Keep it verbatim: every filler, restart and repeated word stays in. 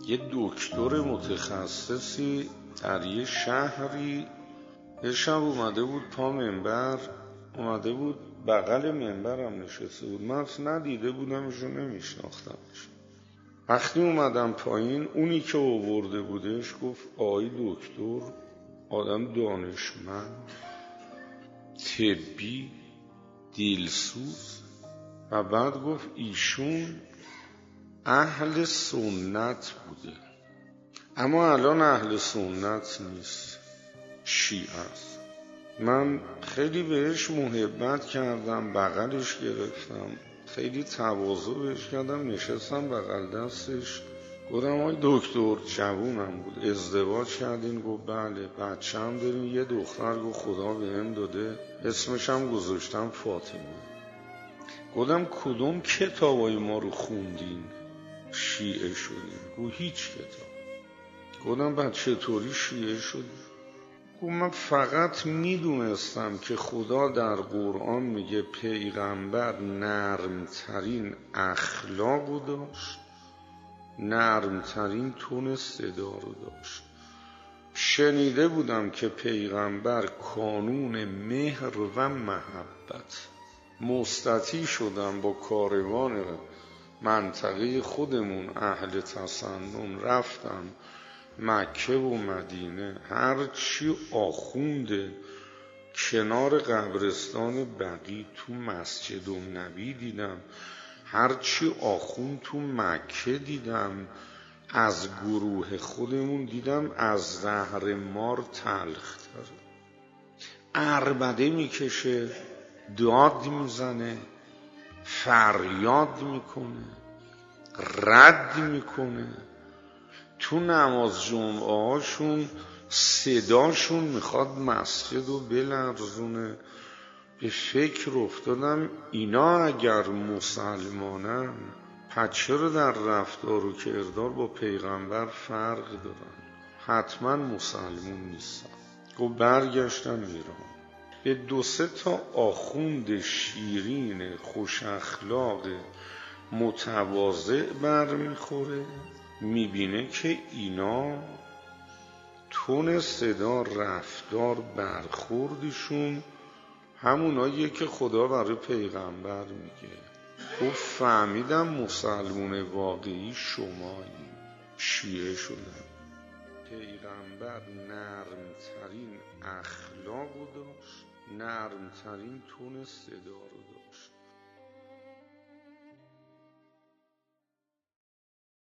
یه دکتر متخصصی در یه شهری یه شب اومده بود پا منبر، اومده بود بغل منبرم نشسته بود. من اصلا ندیده بودمشون، نمیشناختمش. وقتی اومدم پایین، اونی که آورده بودش گفت آی دکتر، آدم دانشمند، طبی، دلسوز، و بعد گفت ایشون اهل سنت بوده، اما الان اهل سنت نیست، شیعه است. من خیلی بهش محبت کردم، بغلش گرفتم، خیلی تواضع بهش کردم، نشستم بغل دستش. گفتم آی دکتر، جوونم بود، ازدواج کردین؟ گفت بله. بچه هم دارین؟ یه دختر. گفت خدا بهم داده، اسمش هم گذاشتم فاطمه. گفتم کدوم کتابای ما رو خوندین شیعه شدین؟ گفت هیچ کتاب. گفتم بعد چطوری شیعه شدی؟ گفت من فقط میدونستم که خدا در قرآن میگه پیغمبر نرمترین اخلاقو داشت، نرمترین تون صدا رو داشت. شنیده بودم که پیغمبر کانون مهر و محبت. مستطیع شدم با کاروان منطقه خودمون اهل تسنن، رفتم مکه و مدینه، هرچی آخونده کنار قبرستان بقیع تو مسجد النبی دیدم، هرچی آخوند تو مکه دیدم، از گروه خودمون دیدم از زهر مار تلختر. عربده میکشه، داد میزنه، فریاد میکنه، رد میکنه. تو نماز جمعه هاشون صداشون میخواد مسجد رو بلرزونه. به فکر افتادم اینا اگر مسلمانن پس چرا در رفتار و کردار با پیغمبر فرق دارن؟ حتما مسلمون نیستن. گفت برگشتم ایران. به دو سه تا آخوند شیرین خوش اخلاق متواضع برمیخوره، میبینه که اینا تون صدا، رفتار، برخوردشون هموناییه که خدا برای پیغمبر میگه. گفت فهمیدم مسلمون واقعی شمایی. شیعه شدن. پیغمبر نرمترین اخلاقو داشت، نرمترین تون صدا رو داشت.